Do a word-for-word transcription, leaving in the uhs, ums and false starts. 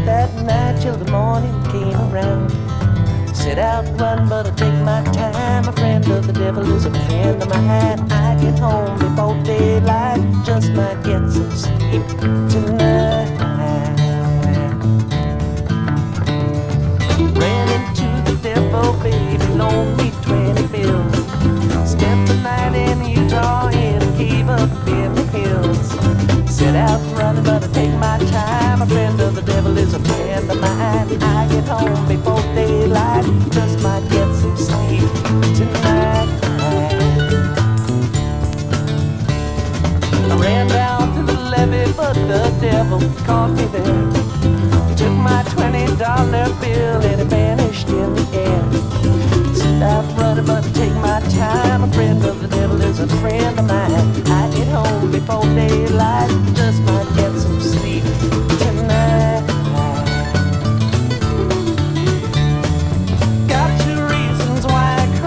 that night till the morning came around. Set out to run, but I take my time. A friend of the devil is a friend of mine. I get home before daylight, just might get some sleep tonight. Ran into the devil, baby, loaned me twenty bills. Spent the night in Utah in a cave up in the hills. Set out running, but I take my time. A friend of the devil is a friend of mine. I get home before daylight, just might get some sleep tonight. I ran down to the levee, but the devil caught me there. He took my twenty dollar bill and it vanished in the air. Set out running, but I take my time. A friend of the devil is a friend of mine. I get home before daylight,